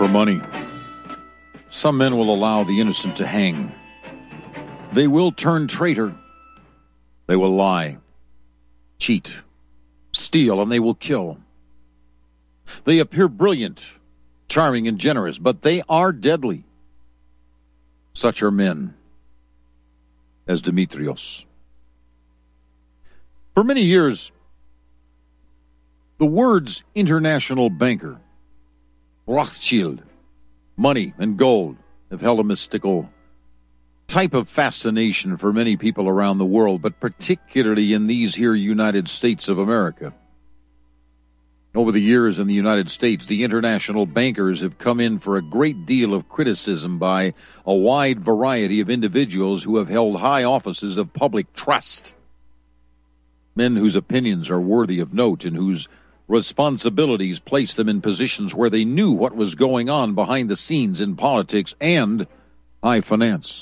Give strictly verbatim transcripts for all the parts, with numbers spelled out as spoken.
money. Some men will allow the innocent to hang. They will turn traitor. They will lie, cheat, steal, and they will kill. They appear brilliant, charming, and generous, but they are deadly. Such are men as Demetrios. For many years, the words international banker, Rothschild, money, and gold have held a mystical type of fascination for many people around the world, but particularly in these here United States of America. Over the years in the United States, the international bankers have come in for a great deal of criticism by a wide variety of individuals who have held high offices of public trust. Men whose opinions are worthy of note and whose responsibilities place them in positions where they knew what was going on behind the scenes in politics and high finance.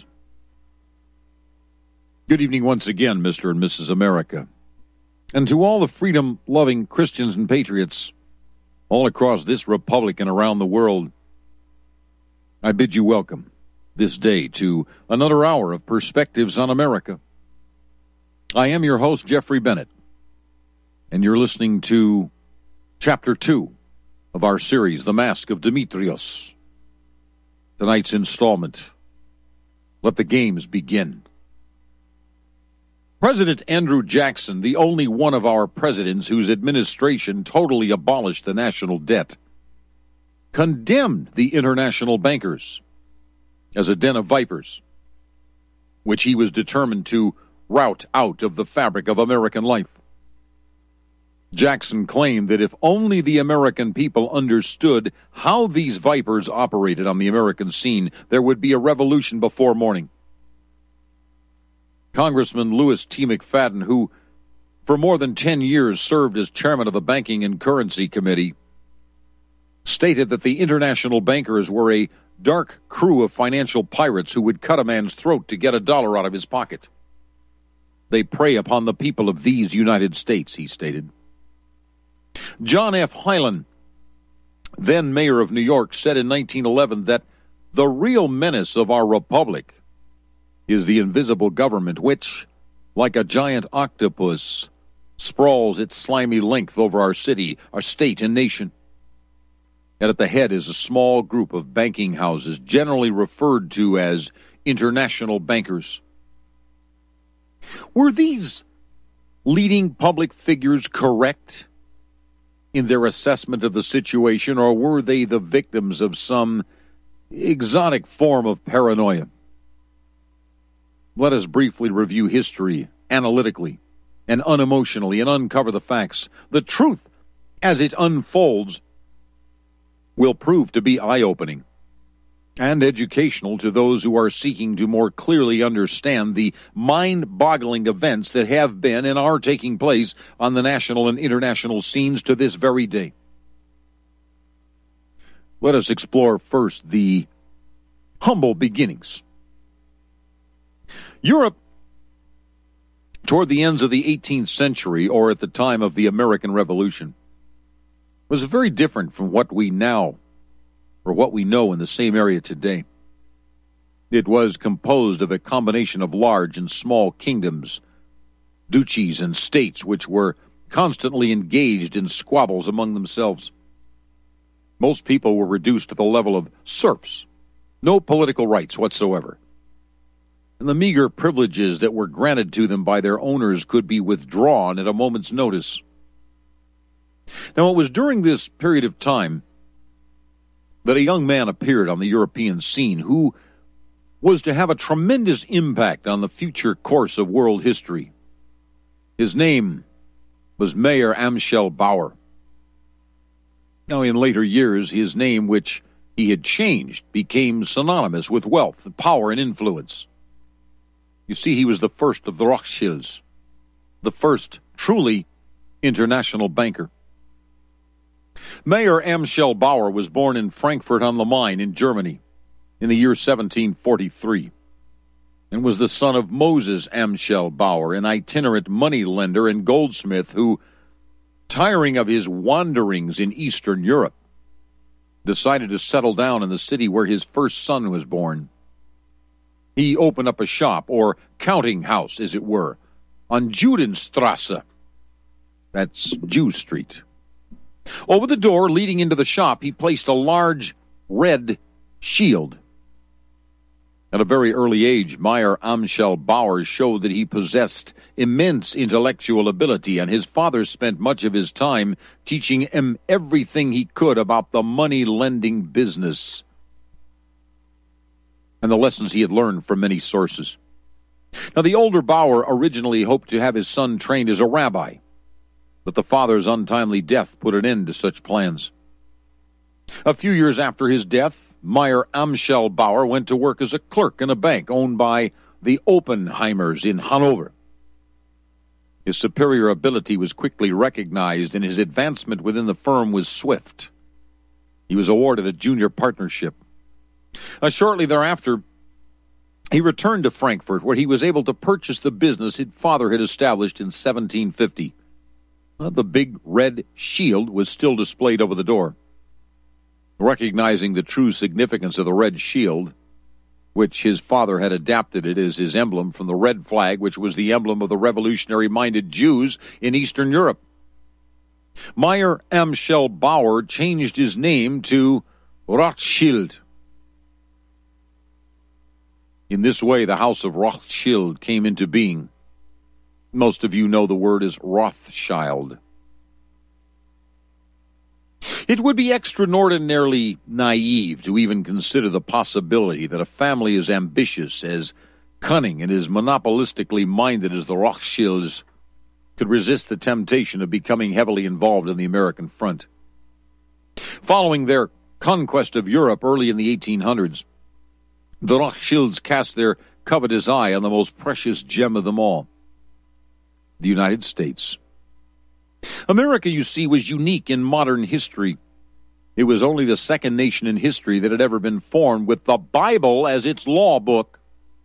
Good evening once again, Mister and Missus America. And to all the freedom-loving Christians and patriots all across this republic and around the world, I bid you welcome this day to another hour of Perspectives on America. I am your host, Jeffrey Bennett, and you're listening to Chapter two of our series, The Mask of Demetrios. Tonight's installment, Let the Games Begin. President Andrew Jackson, the only one of our presidents whose administration totally abolished the national debt, condemned the international bankers as a den of vipers, which he was determined to rout out of the fabric of American life. Jackson claimed that if only the American people understood how these vipers operated on the American scene, there would be a revolution before morning. Congressman Louis T. McFadden, who for more than ten years served as chairman of the Banking and Currency Committee, stated that the international bankers were a dark crew of financial pirates who would cut a man's throat to get a dollar out of his pocket. They prey upon the people of these United States, he stated. John F. Hylan, then mayor of New York, said in nineteen eleven that the real menace of our republic is the invisible government which, like a giant octopus, sprawls its slimy length over our city, our state, and nation. And at the head is a small group of banking houses, generally referred to as international bankers. Were these leading public figures correct in their assessment of the situation, or were they the victims of some exotic form of paranoia? Let us briefly review history analytically and unemotionally and uncover the facts. The truth, as it unfolds, will prove to be eye-opening and educational to those who are seeking to more clearly understand the mind-boggling events that have been and are taking place on the national and international scenes to this very day. Let us explore first the humble beginnings. Europe, toward the ends of the eighteenth century, or at the time of the American Revolution, was very different from what we now, or what we know in the same area today. It was composed of a combination of large and small kingdoms, duchies, and states which were constantly engaged in squabbles among themselves. Most people were reduced to the level of serfs, no political rights whatsoever. And the meager privileges that were granted to them by their owners could be withdrawn at a moment's notice. Now, it was during this period of time that a young man appeared on the European scene who was to have a tremendous impact on the future course of world history. His name was Mayer Amschel Bauer. Now, in later years, his name, which he had changed, became synonymous with wealth, power, and influence. You see, he was the first of the Rothschilds, the first truly international banker. Mayer Amschel Bauer was born in Frankfurt on the Main in Germany in the year seventeen forty-three and was the son of Moses Amschel Bauer, an itinerant moneylender and goldsmith who, tiring of his wanderings in Eastern Europe, decided to settle down in the city where his first son was born. He opened up a shop, or counting house, as it were, on Judenstrasse. That's Jew Street. Over the door leading into the shop, he placed a large red shield. At a very early age, Meyer Amschel Bauer showed that he possessed immense intellectual ability, and his father spent much of his time teaching him everything he could about the money-lending business and the lessons he had learned from many sources. Now, the older Bauer originally hoped to have his son trained as a rabbi, but the father's untimely death put an end to such plans. A few years after his death, Meyer Amschel Bauer went to work as a clerk in a bank owned by the Oppenheimers in Hanover. His superior ability was quickly recognized, and his advancement within the firm was swift. He was awarded a junior partnership. Uh, shortly thereafter, he returned to Frankfurt, where he was able to purchase the business his father had established in seventeen fifty. Well, the big red shield was still displayed over the door. Recognizing the true significance of the red shield, which his father had adapted it as his emblem from the red flag, which was the emblem of the revolutionary-minded Jews in Eastern Europe, Meyer Amschel Bauer changed his name to Rothschild. In this way, the House of Rothschild came into being. Most of you know the word as Rothschild. It would be extraordinarily naive to even consider the possibility that a family as ambitious, as cunning, and as monopolistically minded as the Rothschilds could resist the temptation of becoming heavily involved in the American front. Following their conquest of Europe early in the eighteen hundreds, the Rothschilds cast their covetous eye on the most precious gem of them all, the United States. America, you see, was unique in modern history. It was only the second nation in history that had ever been formed with the Bible as its law book.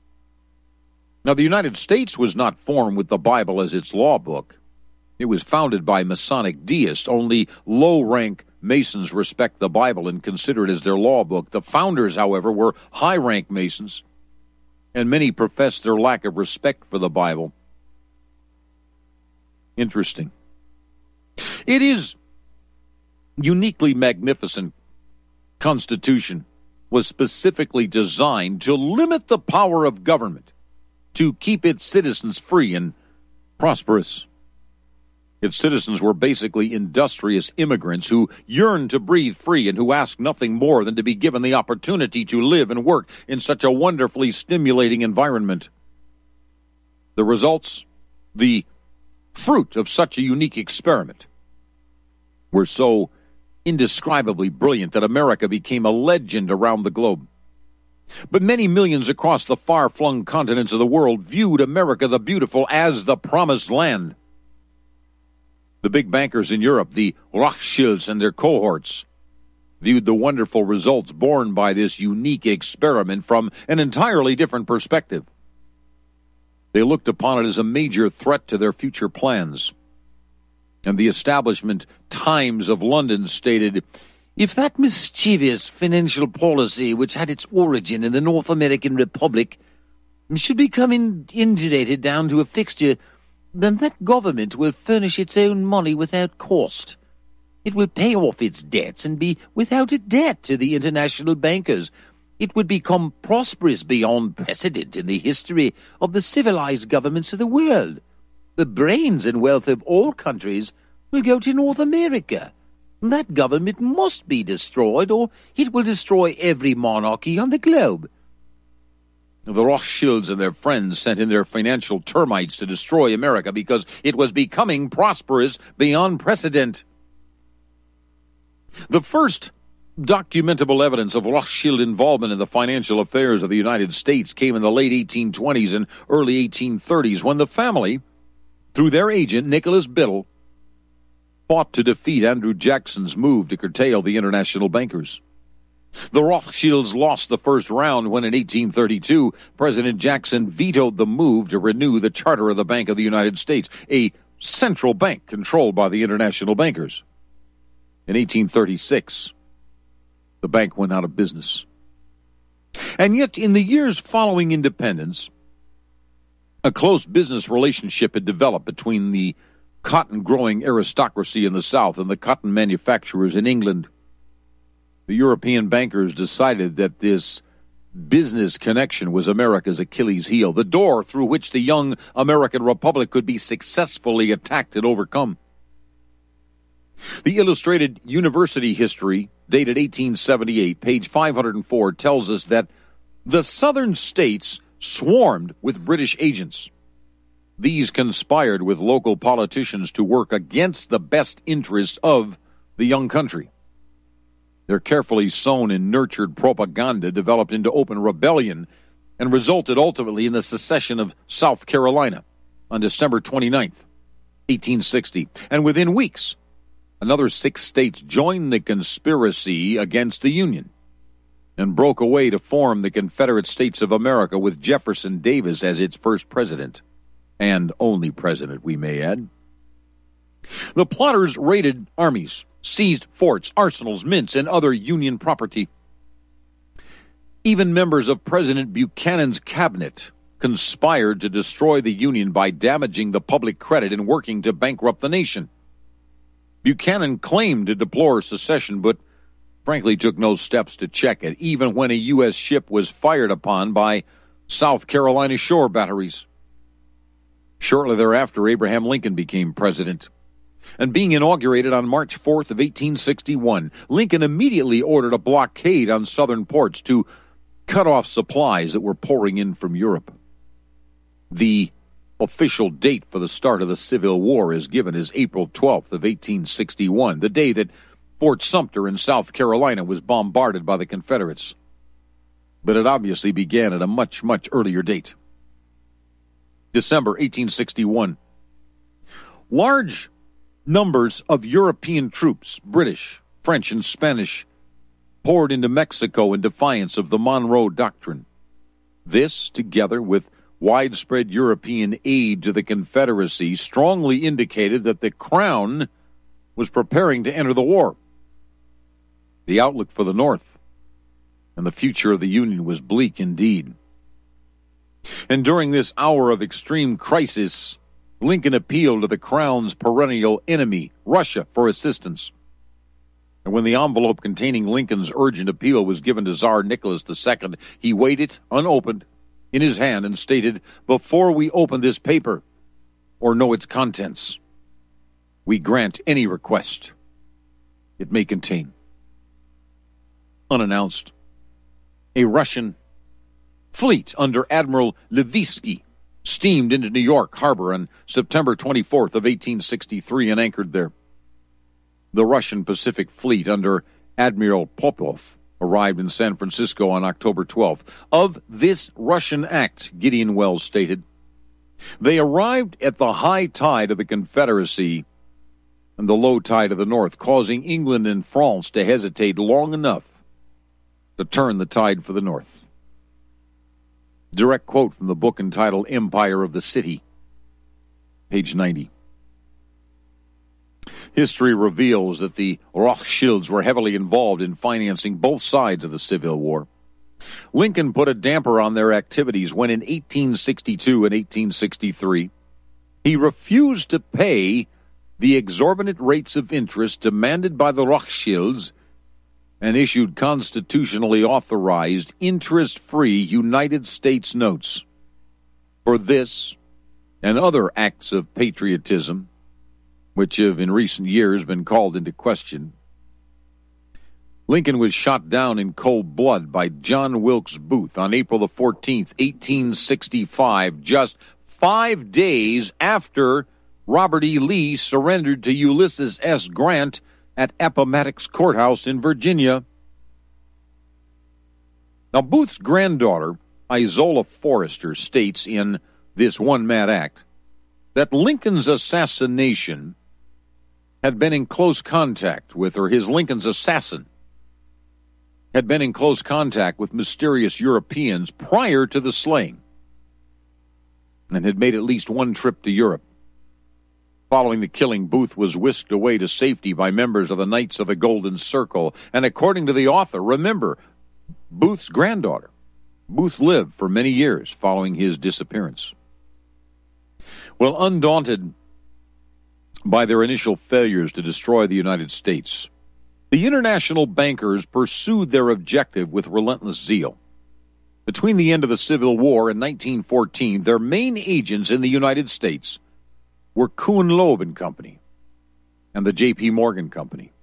Now, the United States was not formed with the Bible as its law book. It was founded by Masonic deists. Only low-rank Masons respect the Bible and consider it as their law book. The founders, however, were high-rank Masons, and many professed their lack of respect for the Bible. Interesting. It is uniquely magnificent Constitution was specifically designed to limit the power of government, to keep its citizens free and prosperous. Its citizens were basically industrious immigrants who yearned to breathe free and who asked nothing more than to be given the opportunity to live and work in such a wonderfully stimulating environment. The results, the fruit of such a unique experiment, were so indescribably brilliant that America became a legend around the globe. But many millions across the far-flung continents of the world viewed America the Beautiful as the Promised Land. The big bankers in Europe, the Rothschilds and their cohorts, viewed the wonderful results born by this unique experiment from an entirely different perspective. They looked upon it as a major threat to their future plans. And the establishment Times of London stated, "If that mischievous financial policy, which had its origin in the North American Republic, should become in- indurated down to a fixture, then that government will furnish its own money without cost. It will pay off its debts and be without a debt to the international bankers. It would become prosperous beyond precedent in the history of the civilized governments of the world. The brains and wealth of all countries will go to North America. That government must be destroyed, or it will destroy every monarchy on the globe." The Rothschilds and their friends sent in their financial termites to destroy America because it was becoming prosperous beyond precedent. The first documentable evidence of Rothschild involvement in the financial affairs of the United States came in the late eighteen twenties and early eighteen thirties when the family, through their agent Nicholas Biddle, fought to defeat Andrew Jackson's move to curtail the international bankers. The Rothschilds lost the first round when in eighteen thirty-two, President Jackson vetoed the move to renew the charter of the Bank of the United States, a central bank controlled by the international bankers. In eighteen thirty-six, The bank went out of business. And yet, in the years following independence, a close business relationship had developed between the cotton-growing aristocracy in the South and the cotton manufacturers in England. The European bankers decided that this business connection was America's Achilles heel, the door through which the young American Republic could be successfully attacked and overcome. The Illustrated University History, dated eighteen seventy-eight, page five hundred four, tells us that the southern states swarmed with British agents. These conspired with local politicians to work against the best interests of the young country. Their carefully sown and nurtured propaganda developed into open rebellion and resulted ultimately in the secession of South Carolina on December twenty-ninth, eighteen sixty. And within weeks, another six states joined the conspiracy against the Union and broke away to form the Confederate States of America with Jefferson Davis as its first president, and only president, we may add. The plotters raided armies, seized forts, arsenals, mints, and other Union property. Even members of President Buchanan's cabinet conspired to destroy the Union by damaging the public credit and working to bankrupt the nation. Buchanan claimed to deplore secession, but frankly took no steps to check it, even when a U S ship was fired upon by South Carolina shore batteries. Shortly thereafter, Abraham Lincoln became president. And being inaugurated on March fourth of eighteen sixty-one, Lincoln immediately ordered a blockade on southern ports to cut off supplies that were pouring in from Europe. The official date for the start of the Civil War is given as April twelfth of eighteen sixty-one, the day that Fort Sumter in South Carolina was bombarded by the Confederates. But it obviously began at a much, much earlier date. December eighteen sixty-one. Large numbers of European troops, British, French, and Spanish, poured into Mexico in defiance of the Monroe Doctrine. This, together with widespread European aid to the Confederacy, strongly indicated that the Crown was preparing to enter the war. The outlook for the North and the future of the Union was bleak indeed. And during this hour of extreme crisis, Lincoln appealed to the Crown's perennial enemy, Russia, for assistance. And when the envelope containing Lincoln's urgent appeal was given to Tsar Nicholas the Second, he weighed it unopened in his hand and stated, "Before we open this paper or know its contents, we grant any request it may contain." Unannounced, a Russian fleet under Admiral Levitsky steamed into New York Harbor on September twenty-fourth of eighteen sixty-three and anchored there. The Russian Pacific Fleet under Admiral Popov arrived in San Francisco on October twelfth. Of this Russian act, Gideon Wells stated, "They arrived at the high tide of the Confederacy and the low tide of the North, causing England and France to hesitate long enough to turn the tide for the North." Direct quote from the book entitled Empire of the City, page ninety. History reveals that the Rothschilds were heavily involved in financing both sides of the Civil War. Lincoln put a damper on their activities when in eighteen sixty-two and eighteen sixty-three he refused to pay the exorbitant rates of interest demanded by the Rothschilds and issued constitutionally authorized interest-free United States notes. For this and other acts of patriotism, which have in recent years been called into question, Lincoln was shot down in cold blood by John Wilkes Booth on April the fourteenth, eighteen sixty-five, just five days after Robert E. Lee surrendered to Ulysses S. Grant at Appomattox Courthouse in Virginia. Now, Booth's granddaughter, Isola Forrester, states in this one mad act that Lincoln's assassination had been in close contact with, or his Lincoln's assassin had been in close contact with mysterious Europeans prior to the slaying and had made at least one trip to Europe. Following the killing, Booth was whisked away to safety by members of the Knights of the Golden Circle. And according to the author, remember, Booth's granddaughter, Booth lived for many years following his disappearance. Well, undaunted by their initial failures to destroy the United States, the international bankers pursued their objective with relentless zeal. Between the end of the Civil War and nineteen fourteen, their main agents in the United States were Kuhn Loeb and Company and the J P. Morgan Company.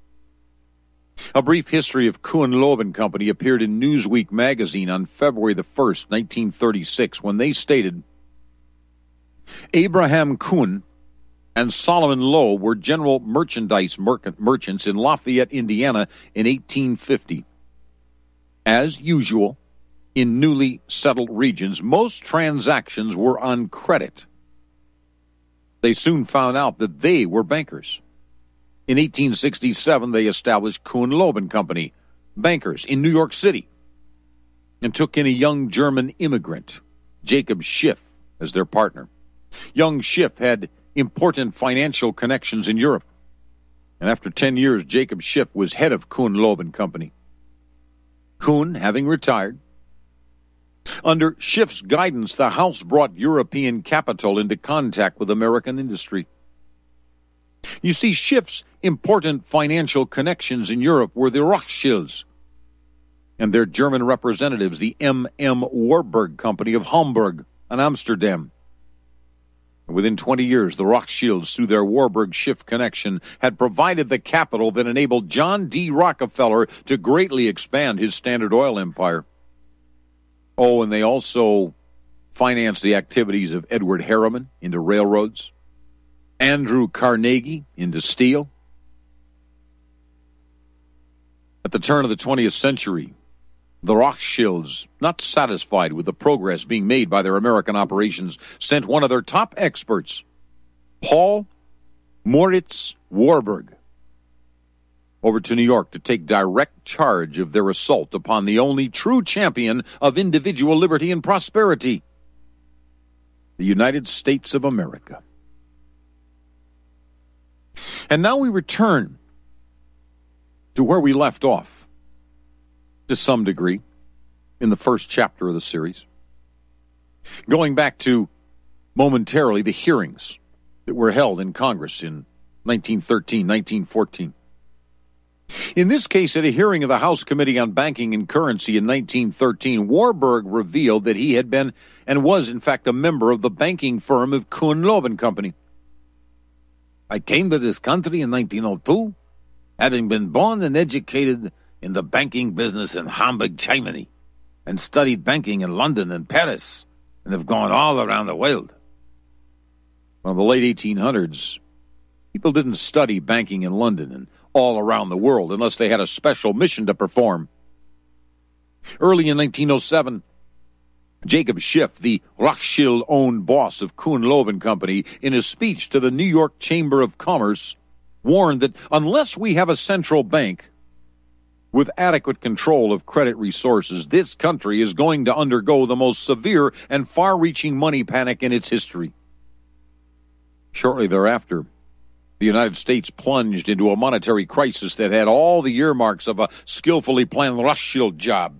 A brief history of Kuhn Loeb and Company appeared in Newsweek magazine on February the first, nineteen thirty-six, when they stated, Abraham Kuhn and Solomon Loeb were general merchandise merchants in Lafayette, Indiana in eighteen fifty. As usual, in newly settled regions, most transactions were on credit. They soon found out that they were bankers. In eighteen sixty-seven, they established Kuhn Loeb and Company, bankers in New York City, and took in a young German immigrant, Jacob Schiff, as their partner. Young Schiff had important financial connections in Europe, and after ten years, Jacob Schiff was head of Kuhn Loeb and Company. Kuhn, having retired, under Schiff's guidance, the House brought European capital into contact with American industry. You see, Schiff's important financial connections in Europe were the Rothschilds and their German representatives, the M M Warburg Company of Hamburg and Amsterdam. Within twenty years, the Rothschilds, through their Warburg-Schiff connection, had provided the capital that enabled John D. Rockefeller to greatly expand his Standard Oil empire. Oh, and they also financed the activities of Edward Harriman into railroads, Andrew Carnegie into steel. At the turn of the twentieth century, the Rothschilds, not satisfied with the progress being made by their American operations, sent one of their top experts, Paul Moritz Warburg, over to New York to take direct charge of their assault upon the only true champion of individual liberty and prosperity, the United States of America. And now we return to where we left off, to some degree, in the first chapter of the series. Going back to, momentarily, the hearings that were held in Congress in nineteen thirteen, nineteen fourteen. In this case, at a hearing of the House Committee on Banking and Currency in nineteen thirteen, Warburg revealed that he had been and was, in fact, a member of the banking firm of Kuhn Loeb and Company. I came to this country in nineteen oh two, having been born and educated in the banking business in Hamburg, Germany, and studied banking in London and Paris, and have gone all around the world. Well, in the late eighteen hundreds, people didn't study banking in London and all around the world unless they had a special mission to perform. Early in nineteen oh seven, Jacob Schiff, the Rothschild-owned boss of Kuhn Loeb and Company, in a speech to the New York Chamber of Commerce, warned that unless we have a central bank with adequate control of credit resources, this country is going to undergo the most severe and far-reaching money panic in its history. Shortly thereafter, the United States plunged into a monetary crisis that had all the earmarks of a skillfully planned Rothschild job.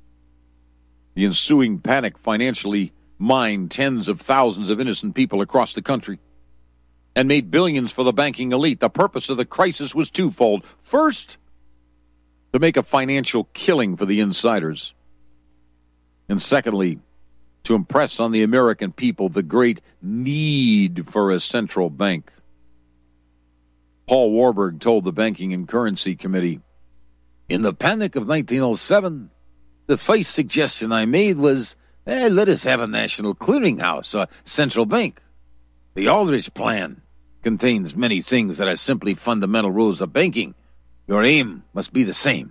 The ensuing panic financially mined tens of thousands of innocent people across the country and made billions for the banking elite. The purpose of the crisis was twofold. First, to make a financial killing for the insiders. And secondly, to impress on the American people the great need for a central bank. Paul Warburg told the Banking and Currency Committee, "In the panic of nineteen oh seven, the first suggestion I made was, eh, let us have a national clearinghouse, a central bank. The Aldrich Plan contains many things that are simply fundamental rules of banking. Your aim must be the same."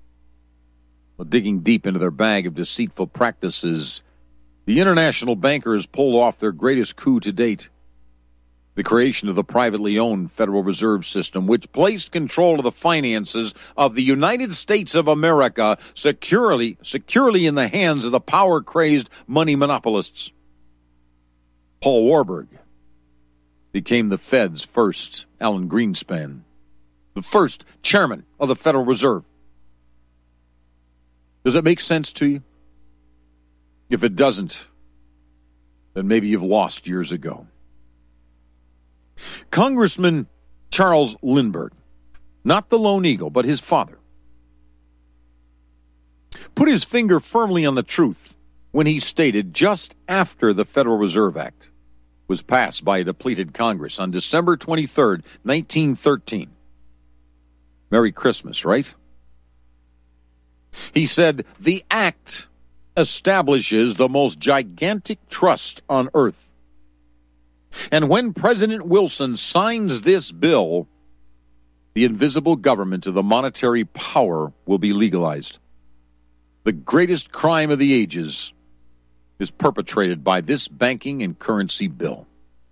But digging deep into their bag of deceitful practices, the international bankers pulled off their greatest coup to date. The creation of the privately owned Federal Reserve System, which placed control of the finances of the United States of America securely, securely in the hands of the power-crazed money monopolists. Paul Warburg, became the Fed's first Alan Greenspan, the first chairman of the Federal Reserve. Does it make sense to you? If it doesn't, then maybe you've lost years ago. Congressman Charles Lindbergh, not the Lone Eagle, but his father, put his finger firmly on the truth when he stated just after the Federal Reserve Act was passed by a depleted Congress on December twenty-third, nineteen thirteen. Merry Christmas, right? He said, the act establishes the most gigantic trust on earth. And when President Wilson signs this bill, the invisible government of the monetary power will be legalized. The greatest crime of the ages is perpetrated by this banking and currency bill.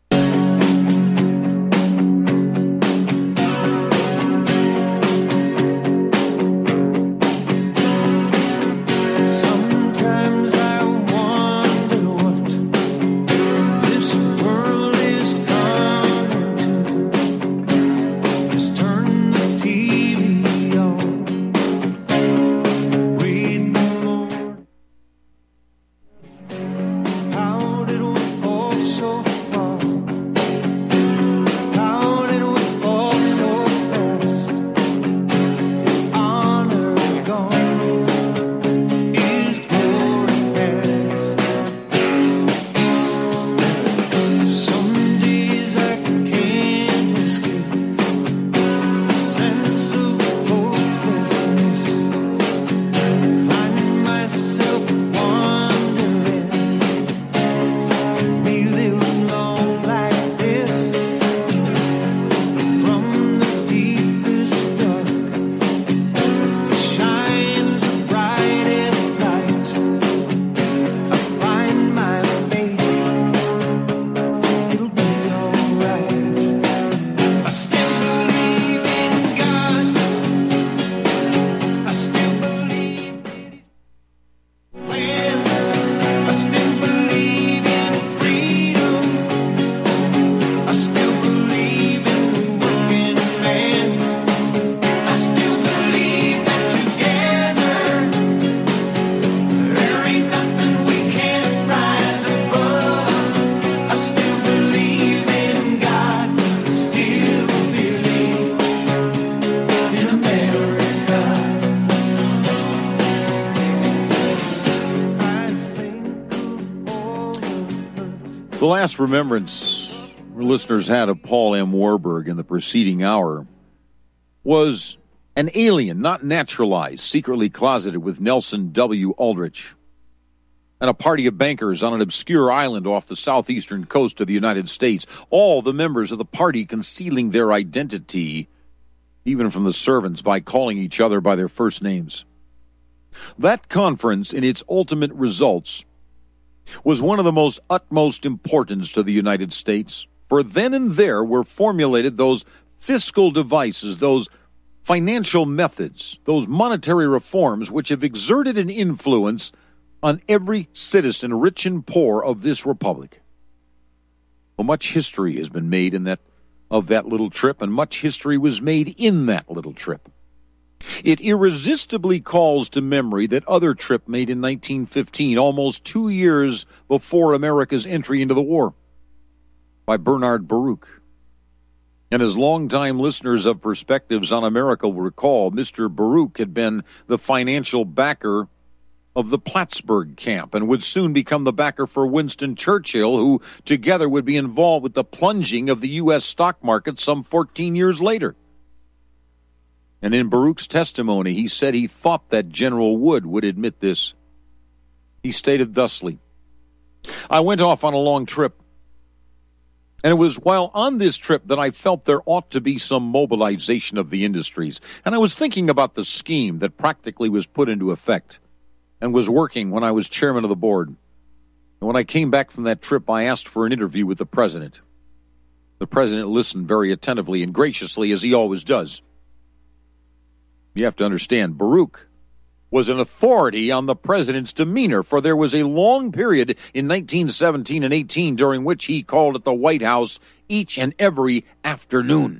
The last remembrance listeners had of Paul M. Warburg in the preceding hour was an alien, not naturalized, secretly closeted with Nelson W. Aldrich and a party of bankers on an obscure island off the southeastern coast of the United States, all the members of the party concealing their identity, even from the servants, by calling each other by their first names. That conference, in its ultimate results, was one of the most utmost importance to the United States, for then and there were formulated those fiscal devices, those financial methods, those monetary reforms which have exerted an influence on every citizen, rich and poor, of this republic. Well, much history has been made in that of that little trip, and much history was made in that little trip. It irresistibly calls to memory that other trip made in nineteen fifteen, almost two years before America's entry into the war, by Bernard Baruch. And as longtime listeners of Perspectives on America will recall, Mister Baruch had been the financial backer of the Plattsburgh camp and would soon become the backer for Winston Churchill, who together would be involved with the plunging of the U S stock market some fourteen years later. And in Baruch's testimony, he said he thought that General Wood would admit this. He stated thusly, "I went off on a long trip, and it was while on this trip that I felt there ought to be some mobilization of the industries. And I was thinking about the scheme that practically was put into effect and was working when I was chairman of the board. And when I came back from that trip, I asked for an interview with the president. The president listened very attentively and graciously, as he always does. You have to understand, Baruch was an authority on the president's demeanor, for there was a long period in nineteen seventeen and eighteen during which he called at the White House each and every afternoon.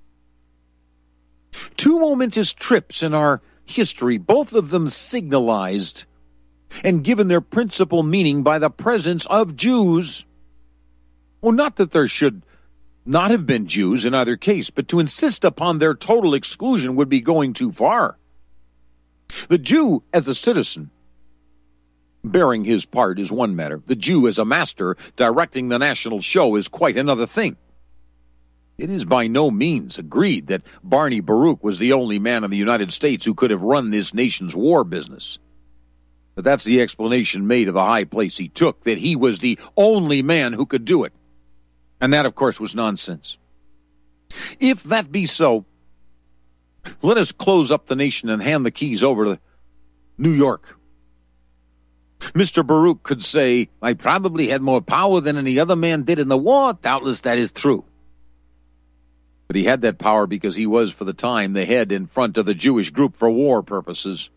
Two momentous trips in our history, both of them signalized and given their principal meaning by the presence of Jews. Well, not that there should not have been Jews in either case, but to insist upon their total exclusion would be going too far. The Jew as a citizen, bearing his part, is one matter. The Jew as a master, directing the national show, is quite another thing. It is by no means agreed that Barney Baruch was the only man in the United States who could have run this nation's war business. But that's the explanation made of the high place he took, that he was the only man who could do it. And that, of course, was nonsense. If that be so, let us close up the nation and hand the keys over to New York. Mister Baruch could say, I probably had more power than any other man did in the war. Doubtless that is true. But he had that power because he was, for the time, the head in front of the Jewish group for war purposes.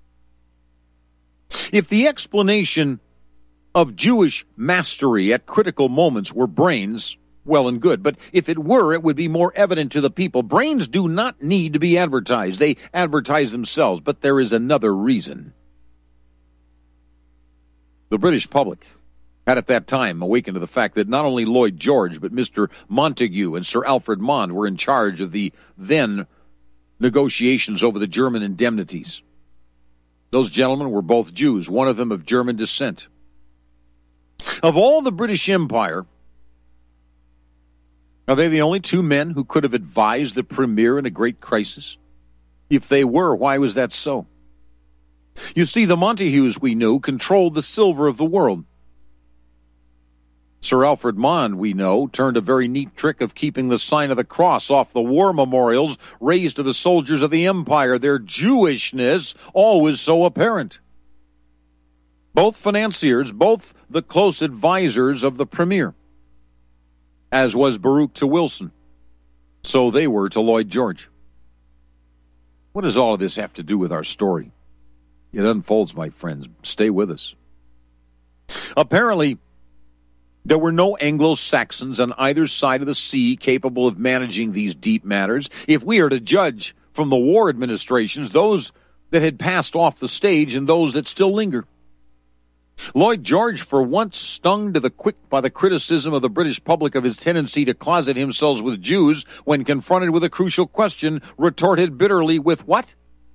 If the explanation of Jewish mastery at critical moments were brains, well and good. But if it were, it would be more evident to the people. Brains do not need to be advertised. They advertise themselves. But there is another reason. The British public had at that time awakened to the fact that not only Lloyd George, but Mister Montague and Sir Alfred Mond were in charge of the then negotiations over the German indemnities. Those gentlemen were both Jews, one of them of German descent. Of all the British Empire, are they the only two men who could have advised the Premier in a great crisis? If they were, why was that so? You see, the Montagues, we knew, controlled the silver of the world. Sir Alfred Mond, we know, turned a very neat trick of keeping the sign of the cross off the war memorials raised to the soldiers of the Empire, their Jewishness always so apparent. Both financiers, both the close advisors of the Premier, as was Baruch to Wilson. So they were to Lloyd George. What does all of this have to do with our story? It unfolds, my friends. Stay with us. Apparently, there were no Anglo-Saxons on either side of the sea capable of managing these deep matters. If we are to judge from the war administrations, those that had passed off the stage and those that still linger. Lloyd George, for once stung to the quick by the criticism of the British public of his tendency to closet himself with Jews when confronted with a crucial question, retorted bitterly with what?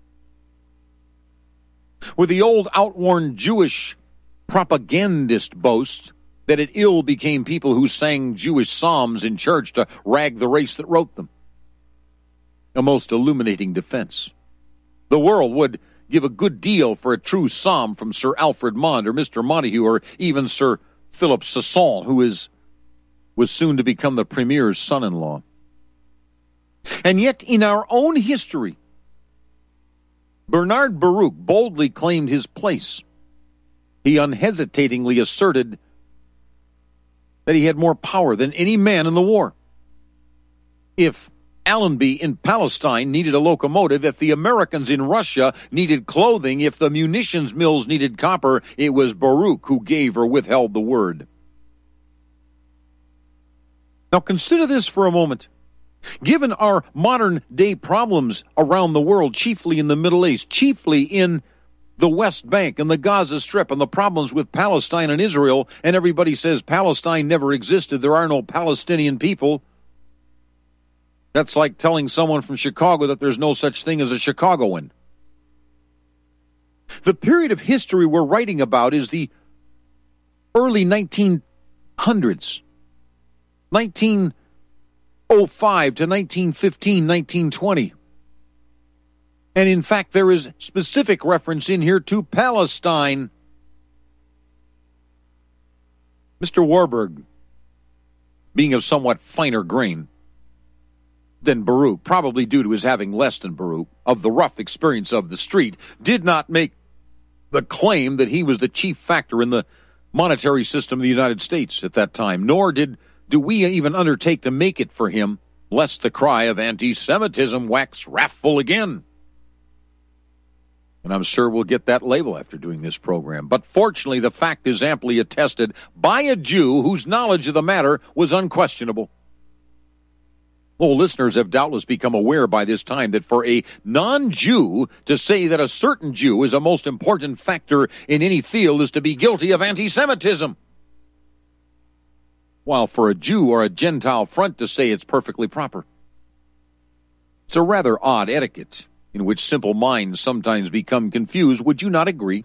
With the old outworn Jewish propagandist boast that it ill became people who sang Jewish psalms in church to rag the race that wrote them. A most illuminating defense. The world would give a good deal for a true psalm from Sir Alfred Mond or Mister Montague or even Sir Philip Sasson, who is was soon to become the Premier's son-in-law. And yet, in our own history, Bernard Baruch boldly claimed his place. He unhesitatingly asserted that he had more power than any man in the war. If Allenby in Palestine needed a locomotive, if the Americans in Russia needed clothing, if the munitions mills needed copper, it was Baruch who gave or withheld the word. Now consider this for a moment. Given our modern-day problems around the world, chiefly in the Middle East, chiefly in the West Bank and the Gaza Strip, and the problems with Palestine and Israel, and everybody says Palestine never existed, there are no Palestinian people. That's like telling someone from Chicago that there's no such thing as a Chicagoan. The period of history we're writing about is the early nineteen hundreds, nineteen oh five to nineteen fifteen, nineteen twenty. And in fact, there is specific reference in here to Palestine. Mister Warburg, being of somewhat finer grain than Baruch, probably due to his having less than Baruch, of the rough experience of the street, did not make the claim that he was the chief factor in the monetary system of the United States at that time, nor did do we even undertake to make it for him, lest the cry of anti-Semitism wax wrathful again. And I'm sure we'll get that label after doing this program. But fortunately, the fact is amply attested by a Jew whose knowledge of the matter was unquestionable. Well, listeners have doubtless become aware by this time that for a non-Jew to say that a certain Jew is a most important factor in any field is to be guilty of anti-Semitism. While for a Jew or a Gentile front to say it's perfectly proper. It's a rather odd etiquette in which simple minds sometimes become confused. Would you not agree?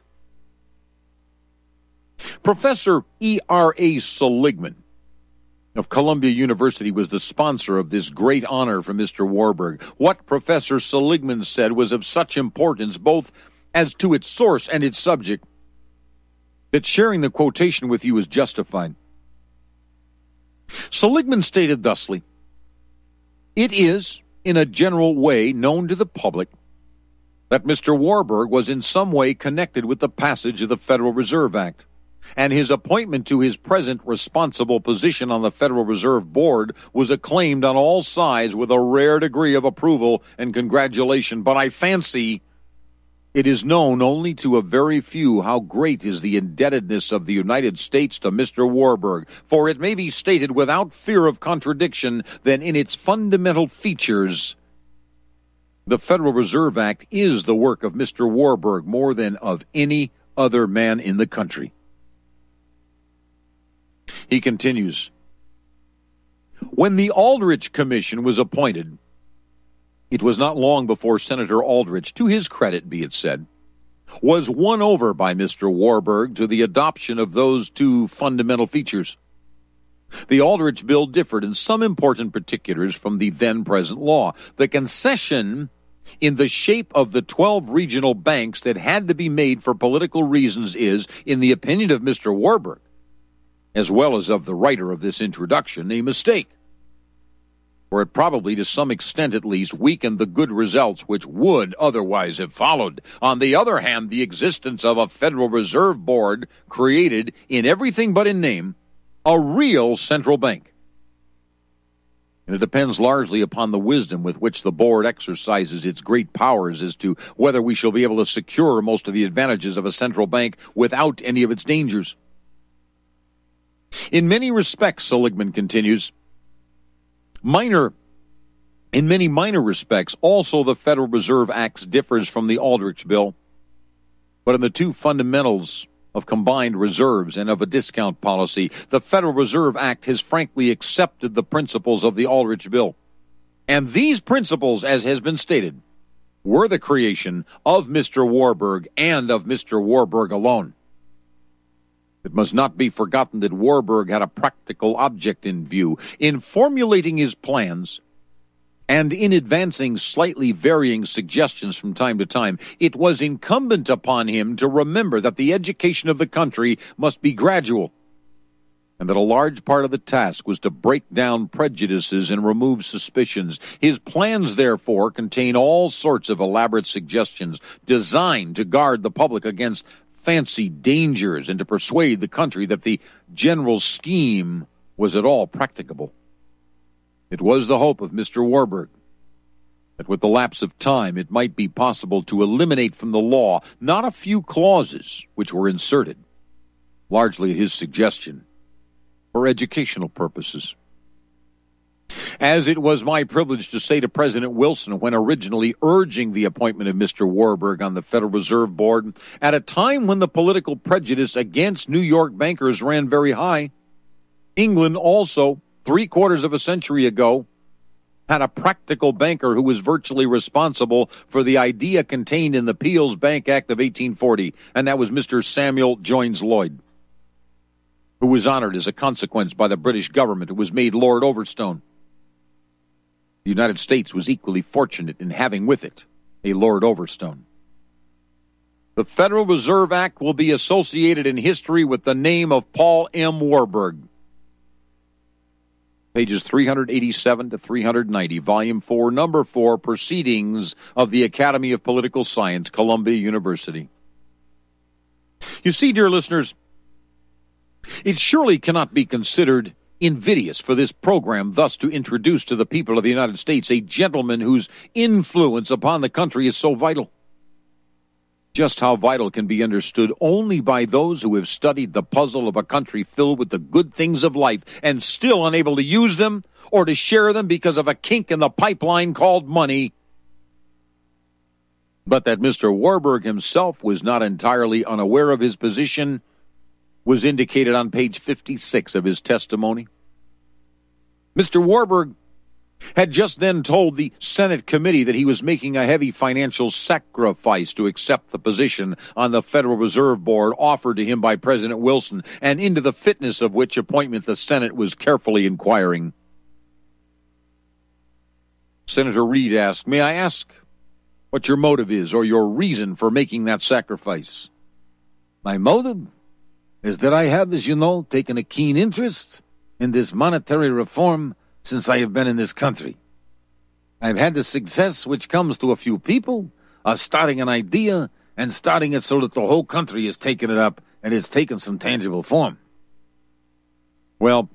Professor E R A Seligman of Columbia University was the sponsor of this great honor for Mister Warburg. What Professor Seligman said was of such importance, both as to its source and its subject, that sharing the quotation with you is justified. Seligman stated thusly, "It is, in a general way, known to the public that Mister Warburg was in some way connected with the passage of the Federal Reserve Act, and his appointment to his present responsible position on the Federal Reserve Board was acclaimed on all sides with a rare degree of approval and congratulation. But I fancy it is known only to a very few how great is the indebtedness of the United States to Mister Warburg, for it may be stated without fear of contradiction that in its fundamental features, the Federal Reserve Act is the work of Mister Warburg more than of any other man in the country." He continues, "When the Aldrich Commission was appointed, it was not long before Senator Aldrich, to his credit be it said, was won over by Mister Warburg to the adoption of those two fundamental features. The Aldrich bill differed in some important particulars from the then-present law. The concession in the shape of the twelve regional banks that had to be made for political reasons is, in the opinion of Mister Warburg, as well as of the writer of this introduction, a mistake, for it probably, to some extent at least, weakened the good results which would otherwise have followed. On the other hand, the existence of a Federal Reserve Board created, in everything but in name, a real central bank. And it depends largely upon the wisdom with which the board exercises its great powers as to whether we shall be able to secure most of the advantages of a central bank without any of its dangers. In many respects," Seligman continues, minor, in many minor respects, also the Federal Reserve Act differs from the Aldrich Bill, but in the two fundamentals of combined reserves and of a discount policy, the Federal Reserve Act has frankly accepted the principles of the Aldrich Bill. And these principles, as has been stated, were the creation of Mister Warburg and of Mister Warburg alone. It must not be forgotten that Warburg had a practical object in view. In formulating his plans and in advancing slightly varying suggestions from time to time, it was incumbent upon him to remember that the education of the country must be gradual, and that a large part of the task was to break down prejudices and remove suspicions. His plans, therefore, contain all sorts of elaborate suggestions designed to guard the public against fancied dangers and to persuade the country that the general scheme was at all practicable. It was the hope of Mister Warburg that with the lapse of time it might be possible to eliminate from the law not a few clauses which were inserted, largely at his suggestion, for educational purposes. As it was my privilege to say to President Wilson when originally urging the appointment of Mister Warburg on the Federal Reserve Board, at a time when the political prejudice against New York bankers ran very high, England also, three quarters of a century ago, had a practical banker who was virtually responsible for the idea contained in the Peel's Bank Act of eighteen forty, and that was Mister Samuel Joines Lloyd, who was honored as a consequence by the British government, who was made Lord Overstone. The United States was equally fortunate in having with it a Lord Overstone. The Federal Reserve Act will be associated in history with the name of Paul M. Warburg. Pages three eighty-seven to three ninety, Volume four, Number four, Proceedings of the Academy of Political Science, Columbia University. You see, dear listeners, it surely cannot be considered invidious for this program thus to introduce to the people of the United States a gentleman whose influence upon the country is so vital. Just how vital can be understood only by those who have studied the puzzle of a country filled with the good things of life and still unable to use them or to share them because of a kink in the pipeline called money. But that Mister Warburg himself was not entirely unaware of his position was indicated on page fifty-six of his testimony. Mister Warburg had just then told the Senate committee that he was making a heavy financial sacrifice to accept the position on the Federal Reserve Board offered to him by President Wilson, and into the fitness of which appointment the Senate was carefully inquiring. Senator Reed asked, "May I ask what your motive is or your reason for making that sacrifice?" "My motive is that I have, as you know, taken a keen interest in this monetary reform since I have been in this country. I've had the success which comes to a few people of starting an idea and starting it so that the whole country has taken it up and it's taken some tangible form." Well,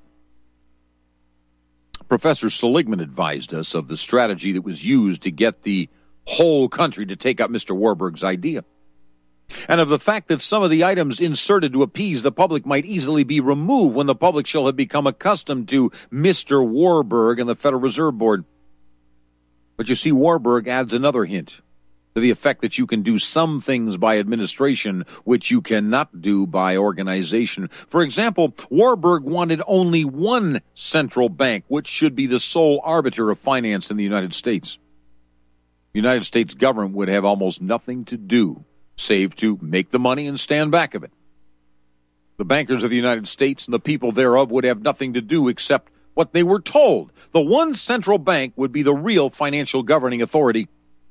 Professor Seligman advised us of the strategy that was used to get the whole country to take up Mister Warburg's idea, and of the fact that some of the items inserted to appease the public might easily be removed when the public shall have become accustomed to Mister Warburg and the Federal Reserve Board. But you see, Warburg adds another hint to the effect that you can do some things by administration which you cannot do by organization. For example, Warburg wanted only one central bank, which should be the sole arbiter of finance in the United States. The United States government would have almost nothing to do save to make the money and stand back of it. The bankers of the United States and the people thereof would have nothing to do except what they were told. The one central bank would be the real financial governing authority.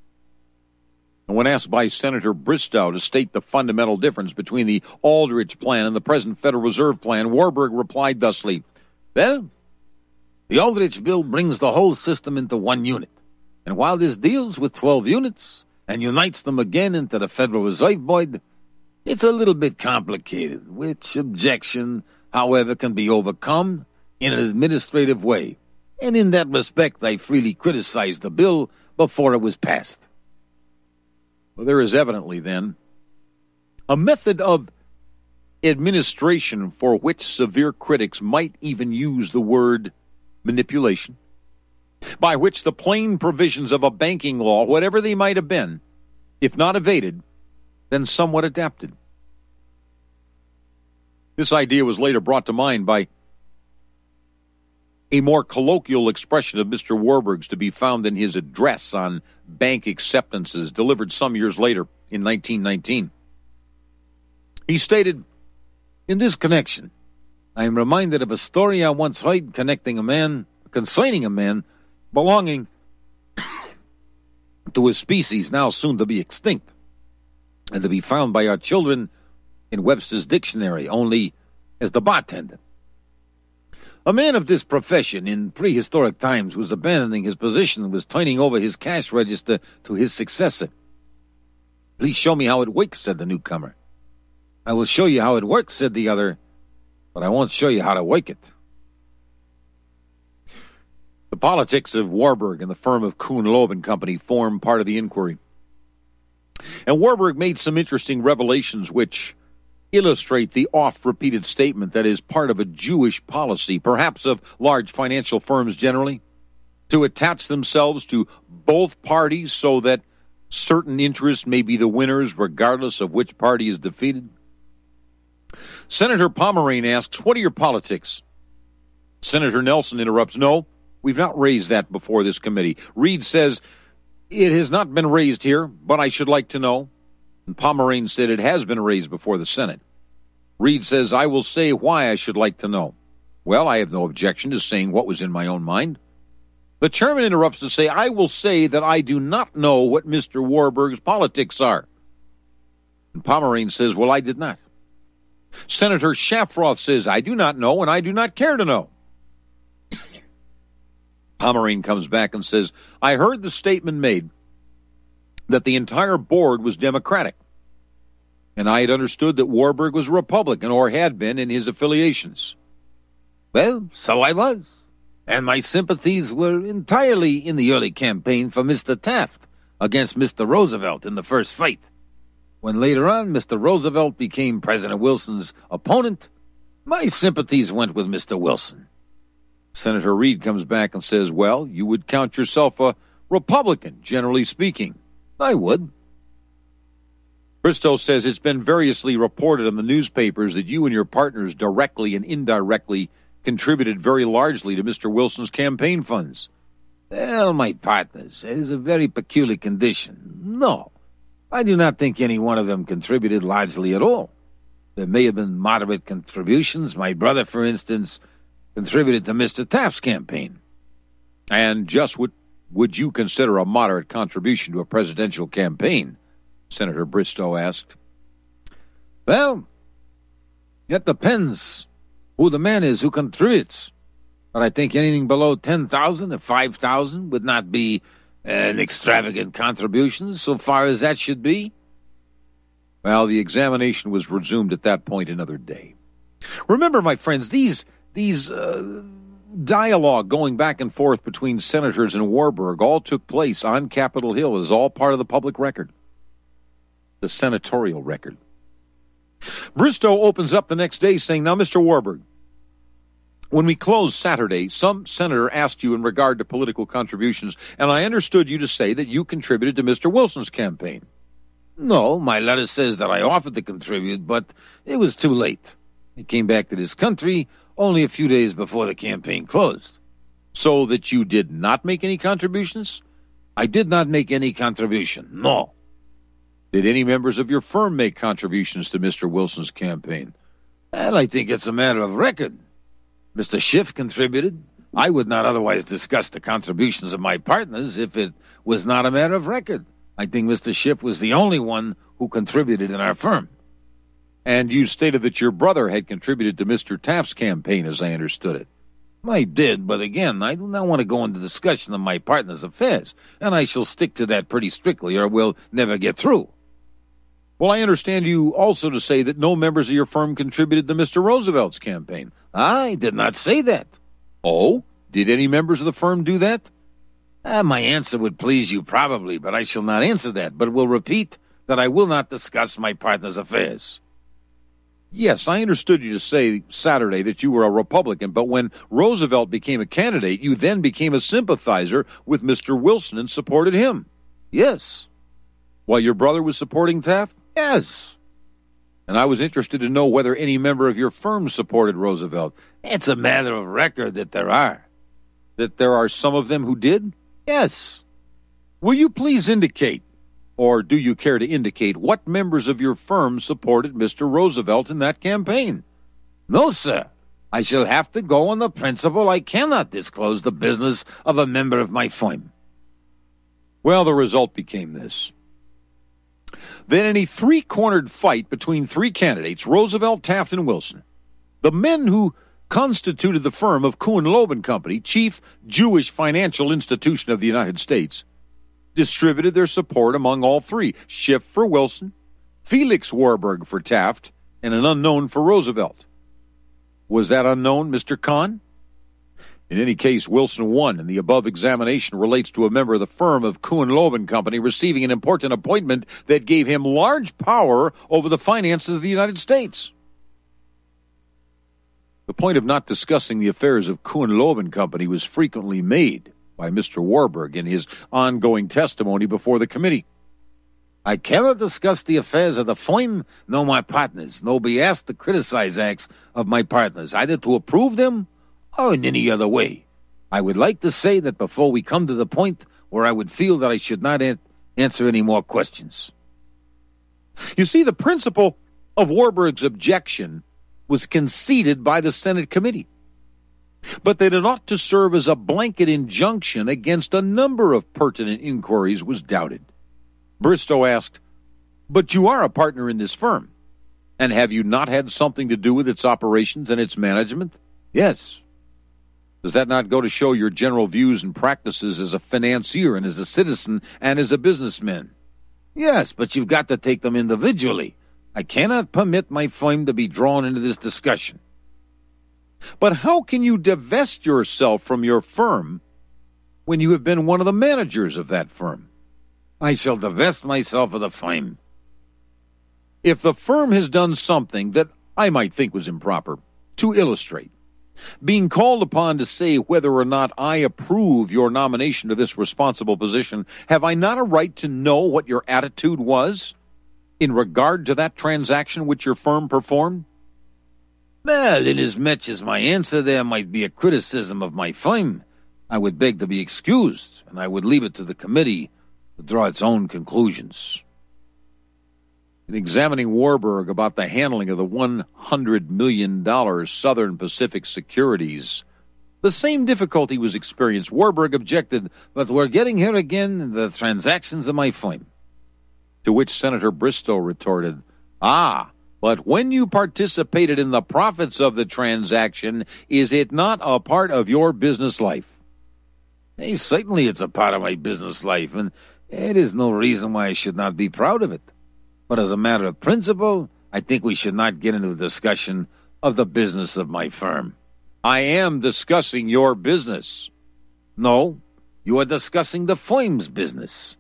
And when asked by Senator Bristow to state the fundamental difference between the Aldrich Plan and the present Federal Reserve Plan, Warburg replied thusly, "Well, the Aldrich bill brings the whole system into one unit. And while this deals with twelve units and unites them again into the Federal Reserve Board, it's a little bit complicated, which objection, however, can be overcome in an administrative way. And in that respect, I freely criticized the bill before it was passed." Well, there is evidently, then, a method of administration for which severe critics might even use the word manipulation, by which the plain provisions of a banking law, whatever they might have been, if not evaded, then somewhat adapted. This idea was later brought to mind by a more colloquial expression of Mister Warburg's to be found in his address on bank acceptances delivered some years later in nineteen nineteen. He stated, "In this connection, I am reminded of a story I once heard connecting a man, concerning a man belonging to a species now soon to be extinct, and to be found by our children in Webster's dictionary only as the bartender. A man of this profession in prehistoric times was abandoning his position and was turning over his cash register to his successor. 'Please show me how it works,' said the newcomer. 'I will show you how it works,' said the other, 'but I won't show you how to work it.'" The politics of Warburg and the firm of Kuhn, Loeb and Company form part of the inquiry. And Warburg made some interesting revelations which illustrate the oft-repeated statement that is part of a Jewish policy, perhaps of large financial firms generally, to attach themselves to both parties so that certain interests may be the winners regardless of which party is defeated. Senator Pomerane asks, "What are your politics?" Senator Nelson interrupts, "No, we've not raised that before this committee." Reed says, "It has not been raised here, but I should like to know." And Pomerane said, "It has been raised before the Senate." Reed says, "I will say why I should like to know." Well, I have no objection to saying what was in my own mind. The chairman interrupts to say, "I will say that I do not know what Mister Warburg's politics are." And Pomerane says, "Well, I did not." Senator Shafroth says, "I do not know, and I do not care to know." Pomerane comes back and says, "I heard the statement made that the entire board was Democratic, and I had understood that Warburg was a Republican, or had been in his affiliations." "Well, so I was, and my sympathies were entirely in the early campaign for Mister Taft against Mister Roosevelt in the first fight. When later on Mister Roosevelt became President Wilson's opponent, my sympathies went with Mister Wilson. Senator Reed comes back and says, well, you would count yourself a Republican, generally speaking. I would. Bristow says it's been variously reported in the newspapers that you and your partners directly and indirectly contributed very largely to Mister Wilson's campaign funds. Well, my partners, it is a very peculiar condition. No, I do not think any one of them contributed largely at all. There may have been moderate contributions. My brother, for instance, contributed to Mister Taft's campaign. And just what would you consider a moderate contribution to a presidential campaign? Senator Bristow asked. Well, it depends who the man is who contributes. But I think anything below ten thousand or five thousand would not be an extravagant contribution so far as that should be. Well, the examination was resumed at that point another day. Remember, my friends, these these uh, dialogue going back and forth between senators and Warburg all took place on Capitol Hill. It is all part of the public record, the senatorial record. Bristow opens up the next day saying, now, Mister Warburg, when we closed Saturday, some senator asked you in regard to political contributions, and I understood you to say that you contributed to Mister Wilson's campaign. No, my letter says that I offered to contribute, but it was too late. He came back to this country only a few days before the campaign closed. So that you did not make any contributions? I did not make any contribution, no. Did any members of your firm make contributions to Mister Wilson's campaign? Well, I think it's a matter of record. Mister Schiff contributed. I would not otherwise discuss the contributions of my partners if it was not a matter of record. I think Mister Schiff was the only one who contributed in our firm. And you stated that your brother had contributed to Mister Taft's campaign, as I understood it. I did, but again, I do not want to go into discussion of my partner's affairs, and I shall stick to that pretty strictly, or we'll never get through. Well, I understand you also to say that no members of your firm contributed to Mister Roosevelt's campaign. I did not say that. Oh? Did any members of the firm do that? Uh, my answer would please you probably, but I shall not answer that, but will repeat that I will not discuss my partner's affairs. Yes, I understood you to say Saturday that you were a Republican, but when Roosevelt became a candidate, you then became a sympathizer with Mister Wilson and supported him. Yes. While your brother was supporting Taft? Yes. And I was interested to know whether any member of your firm supported Roosevelt. It's a matter of record that there are. That there are some of them who did? Yes. Will you please indicate, or do you care to indicate, what members of your firm supported Mister Roosevelt in that campaign? No, sir. I shall have to go on the principle I cannot disclose the business of a member of my firm. Well, the result became this. Then in a three-cornered fight between three candidates, Roosevelt, Taft, and Wilson, the men who constituted the firm of Kuhn Loeb and Company, chief Jewish financial institution of the United States, distributed their support among all three, Schiff for Wilson, Felix Warburg for Taft, and an unknown for Roosevelt. Was that unknown Mister Kahn? In any case, Wilson won, and the above examination relates to a member of the firm of Kuhn Loeb and Company receiving an important appointment that gave him large power over the finances of the United States. The point of not discussing the affairs of Kuhn Loeb and Company was frequently made by Mister Warburg in his ongoing testimony before the committee. I cannot discuss the affairs of the firm, nor my partners, nor be asked to criticize acts of my partners, either to approve them or in any other way. I would like to say that before we come to the point where I would feel that I should not an- answer any more questions. You see, the principle of Warburg's objection was conceded by the Senate committee, but that it ought to serve as a blanket injunction against a number of pertinent inquiries was doubted. Bristow asked, but you are a partner in this firm, and have you not had something to do with its operations and its management? Yes. Does that not go to show your general views and practices as a financier and as a citizen and as a businessman? Yes, but you've got to take them individually. I cannot permit my firm to be drawn into this discussion. But how can you divest yourself from your firm when you have been one of the managers of that firm? I shall divest myself of the firm. If the firm has done something that I might think was improper, to illustrate, being called upon to say whether or not I approve your nomination to this responsible position, have I not a right to know what your attitude was in regard to that transaction which your firm performed? Well, inasmuch as my answer there might be a criticism of my firm, I would beg to be excused, and I would leave it to the committee to draw its own conclusions. In examining Warburg about the handling of the one hundred million dollars Southern Pacific securities, the same difficulty was experienced. Warburg objected, "But we're getting here again, the transactions of my firm." To which Senator Bristow retorted, "Ah, but when you participated in the profits of the transaction, is it not a part of your business life?" Hey, certainly it's a part of my business life, and it is no reason why I should not be proud of it. But as a matter of principle, I think we should not get into a discussion of the business of my firm. I am discussing your business. No, you are discussing the firm's business.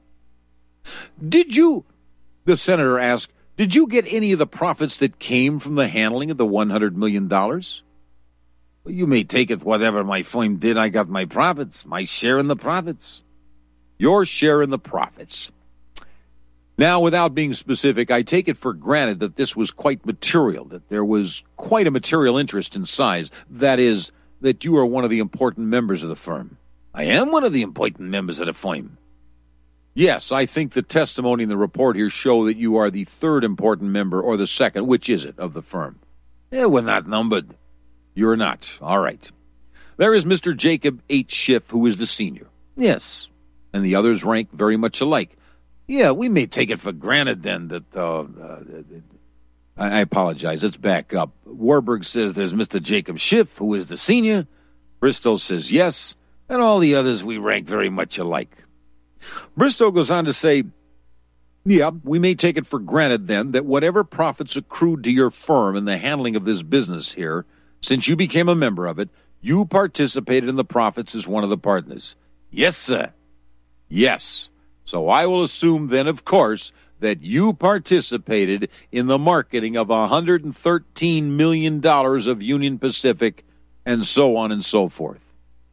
Did you, the senator asked, did you get any of the profits that came from the handling of the one hundred million dollars? Well, you may take it whatever my firm did. I got my profits, my share in the profits. Your share in the profits. Now, without being specific, I take it for granted that this was quite material, that there was quite a material interest in size. That is, that you are one of the important members of the firm. I am one of the important members of the firm. Yes, I think the testimony and the report here show that you are the third important member, or the second, which is it, of the firm? Yeah, we're not numbered. You're not. All right. There is Mister Jacob H. Schiff, who is the senior. Yes. And the others rank very much alike. Yeah, we may take it for granted then that, uh, uh, I apologize. Let's back up. Warburg says there's Mister Jacob Schiff, who is the senior. Bristow says yes. And all the others we rank very much alike. Bristow goes on to say, yeah, we may take it for granted then that whatever profits accrued to your firm in the handling of this business here, since you became a member of it, you participated in the profits as one of the partners. Yes, sir. Yes. So I will assume then, of course, that you participated in the marketing of one hundred thirteen million dollars of Union Pacific, and so on and so forth.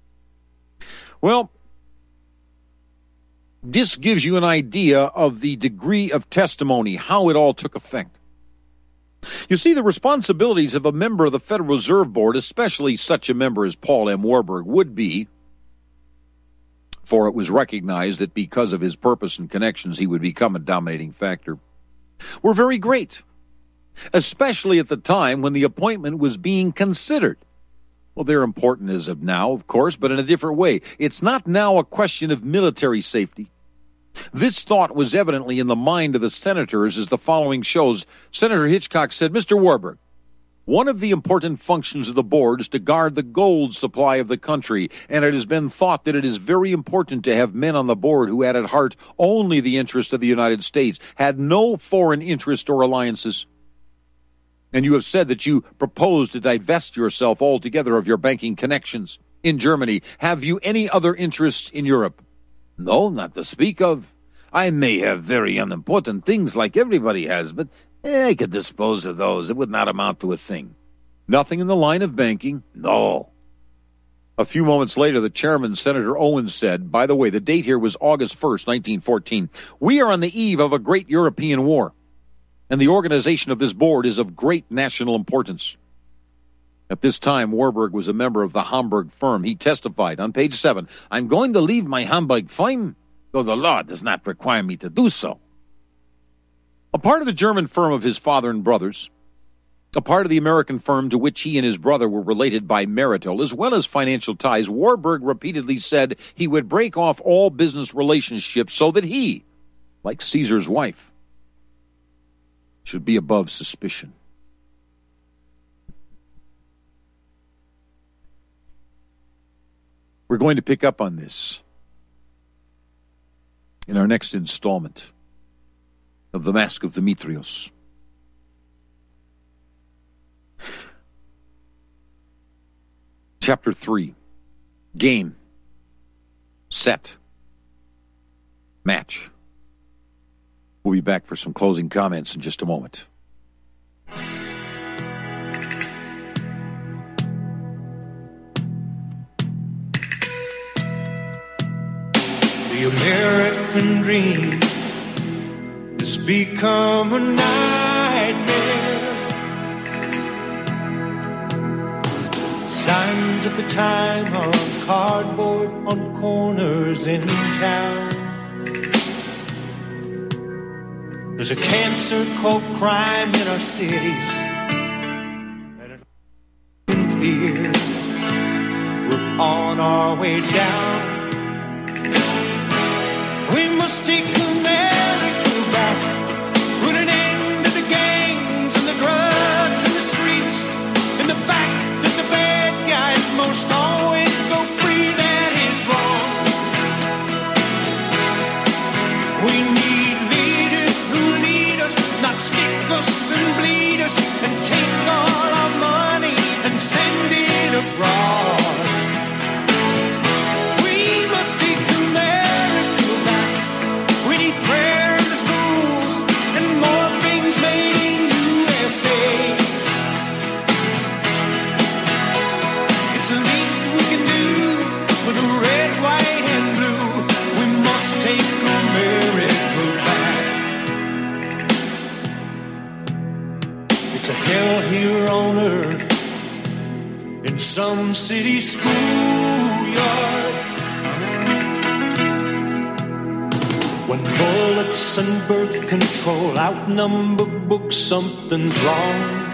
Well, this gives you an idea of the degree of testimony, how it all took effect. You see, the responsibilities of a member of the Federal Reserve Board, especially such a member as Paul M. Warburg, would be, for it was recognized that because of his purpose and connections he would become a dominating factor, were very great, especially at the time when the appointment was being considered. Well, they're important as of now, of course, but in a different way. It's not now a question of military safety. This thought was evidently in the mind of the senators, as the following shows. Senator Hitchcock said, Mister Warburg, one of the important functions of the board is to guard the gold supply of the country, and it has been thought that it is very important to have men on the board who had at heart only the interest of the United States, had no foreign interest or alliances. And you have said that you propose to divest yourself altogether of your banking connections in Germany. Have you any other interests in Europe? No, not to speak of. I may have very unimportant things like everybody has, but eh, I could dispose of those. It would not amount to a thing. Nothing in the line of banking? No. A few moments later, the chairman, Senator Owens, said, by the way, the date here was August first, nineteen fourteen. We are on the eve of a great European war, and the organization of this board is of great national importance. At this time, Warburg was a member of the Hamburg firm. He testified on page seven, I'm going to leave my Hamburg firm, though the law does not require me to do so. A part of the German firm of his father and brothers, a part of the American firm to which he and his brother were related by marital, as well as financial ties, Warburg repeatedly said he would break off all business relationships so that he, like Caesar's wife, should be above suspicion. We're going to pick up on this in our next installment of The Mask of Demetrios. Chapter three. Game. Set. Match. We'll be back for some closing comments in just a moment. American dream has become a nightmare. Signs of the time are on cardboard on corners in town. There's a cancer called crime in our cities, and in fear we're on our way down. We must take America back, put an end to the gangs and the drugs and the streets, and the fact that the bad guys most always go free. That is wrong. We need leaders who lead us, not stick us and bleed us, and take all our money and send it abroad. Here on earth, in some city schoolyards, when bullets and birth control outnumber books, something's wrong.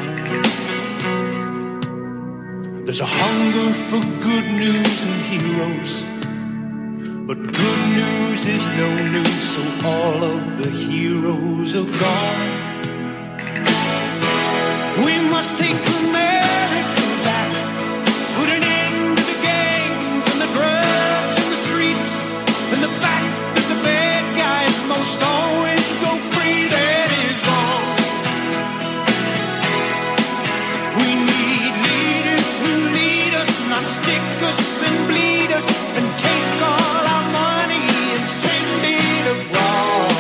There's a hunger for good news and heroes, but good news is no news, so all of the heroes are gone. We must take America back, put an end to the gangs and the drugs and the streets, and the fact that the bad guys most always go free. That is wrong. We need leaders who lead us, not stick us and bleed us, and take all our money and send it abroad.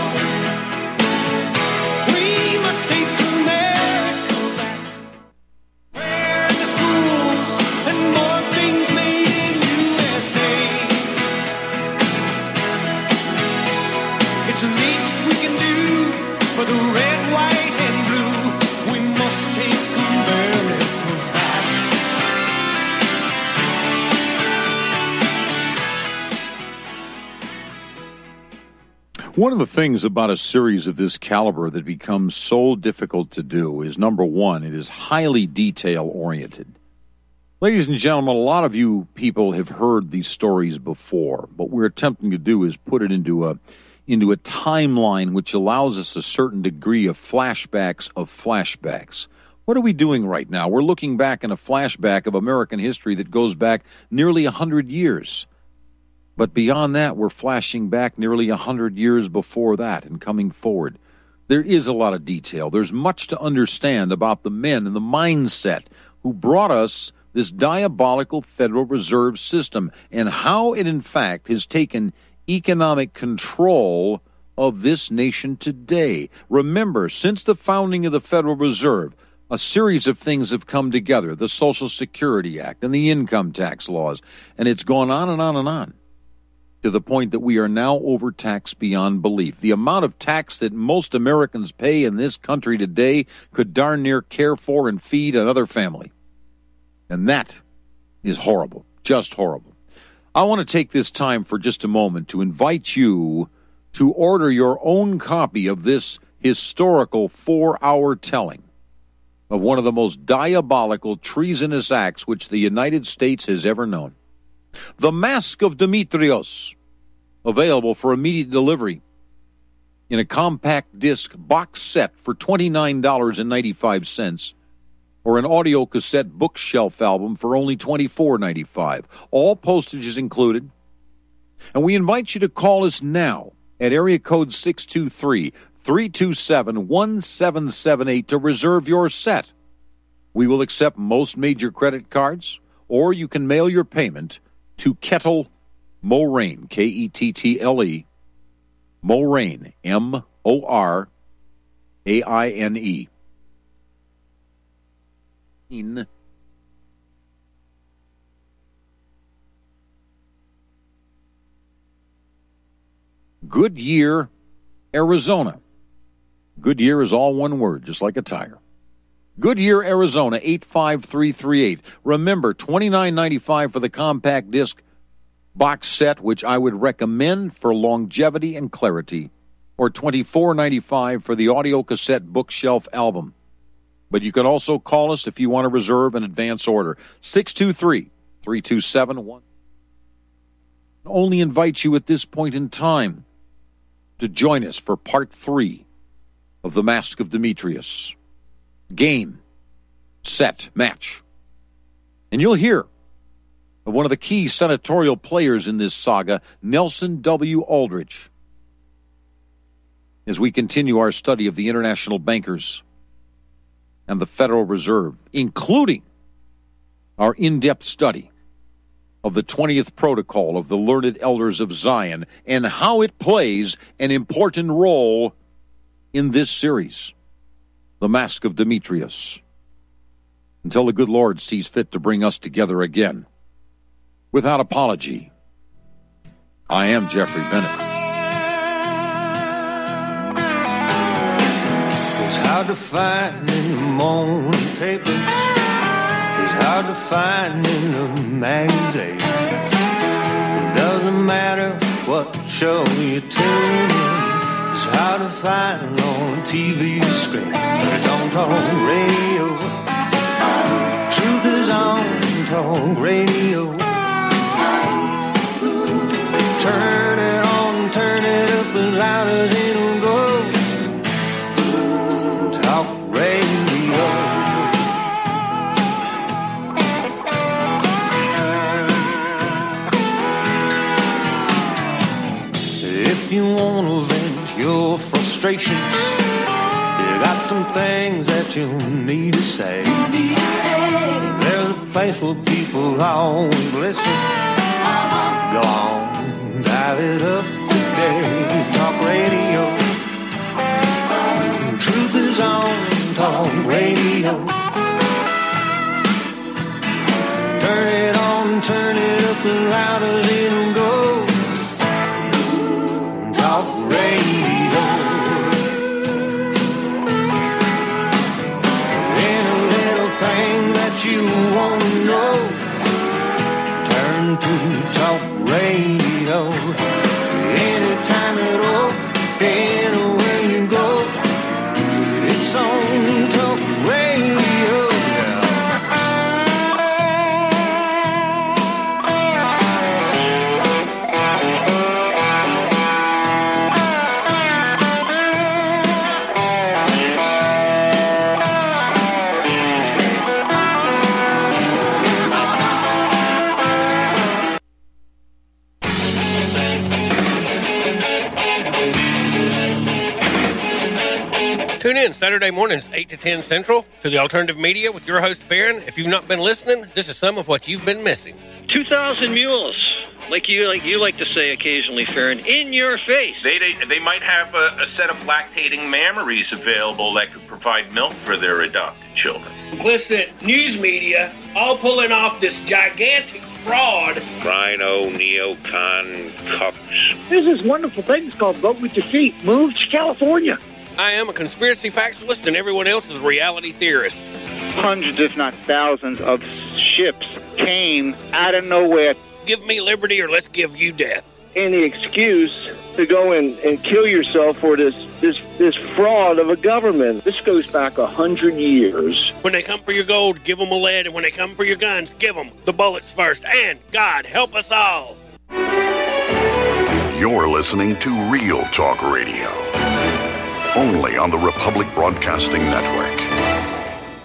One of the things about a series of this caliber that becomes so difficult to do is, number one, it is highly detail-oriented. Ladies and gentlemen, a lot of you people have heard these stories before. What we're attempting to do is put it into a into a timeline which allows us a certain degree of flashbacks of flashbacks. What are we doing right now? We're looking back in a flashback of American history that goes back nearly a hundred years. But beyond that, we're flashing back nearly a hundred years before that and coming forward. There is a lot of detail. There's much to understand about the men and the mindset who brought us this diabolical Federal Reserve System and how it, in fact, has taken economic control of this nation today. Remember, since the founding of the Federal Reserve, a series of things have come together, the Social Security Act and the income tax laws, and it's gone on and on and on, to the point that we are now overtaxed beyond belief. The amount of tax that most Americans pay in this country today could darn near care for and feed another family. And that is horrible, just horrible. I want to take this time for just a moment to invite you to order your own copy of this historical four-hour telling of one of the most diabolical, treasonous acts which the United States has ever known. The Mask of Demetrios, available for immediate delivery in a compact disc box set for twenty-nine dollars and ninety-five cents, or an audio cassette bookshelf album for only twenty-four dollars and ninety-five cents. All postage is included. And we invite you to call us now at area code six two three, three two seven, one seven seven eight to reserve your set. We will accept most major credit cards, or you can mail your payment to Kettle Moraine, K E T T L E, Moraine, M O R A I N E. Goodyear, Arizona. Goodyear is all one word, just like a tire. Goodyear, Arizona, eight five three three eight. Remember, twenty-nine ninety-five for the compact disc box set, which I would recommend for longevity and clarity, or twenty-four ninety-five for the audio cassette bookshelf album. But you can also call us if you want to reserve an advance order. six two three, three two seven one. Only invite you at this point in time to join us for part three of The Mask of Demetrius. Game, set, match. And you'll hear of one of the key senatorial players in this saga, Nelson W. Aldrich, as we continue our study of the international bankers and the Federal Reserve, including our in-depth study of the twentieth Protocol of the Learned Elders of Zion and how it plays an important role in this series, The Mask of Demetrius, until the good Lord sees fit to bring us together again. Without apology, I am Jeffrey Bennett. It's hard to find in the morning papers. It's hard to find in the magazines. It doesn't matter what show you tune in. It's hard to find on T V screen. But it's on talk radio. Truth is on talk radio. Turn it on, turn it up as loud as it'll go. Talk radio. If you want to vent your frustrations, you got some things that you need to say. There's a place where people always listen. Go on, dial it up today. Talk radio. Truth is on talk radio. Turn it on, turn it up as loud as it'll go. Talk radio. Any little thing that you want to know, turn to talk radio. Anytime at all, anywhere you go, it's on talk radio. Tune in Saturday mornings, eight to ten Central, to the Alternative Media with your host, Farron. If you've not been listening, this is some of what you've been missing. two thousand mules, like you like you like to say occasionally, Farron, in your face. They they, they might have a, a set of lactating mammaries available that could provide milk for their adopted children. Complicit news media all pulling off this gigantic fraud. Rhino, neocon, cucks. There's this wonderful thing it's called Vote with Your Feet. Move to California. I am a conspiracy factualist, and everyone else is a reality theorist. Hundreds, if not thousands, of ships came out of nowhere. Give me liberty or let's give you death. Any excuse to go in and kill yourself for this, this, this fraud of a government. This goes back a hundred years. When they come for your gold, give them a lead, and when they come for your guns, give them the bullets first. And God help us all. You're listening to Real Talk Radio, only on the Republic Broadcasting Network.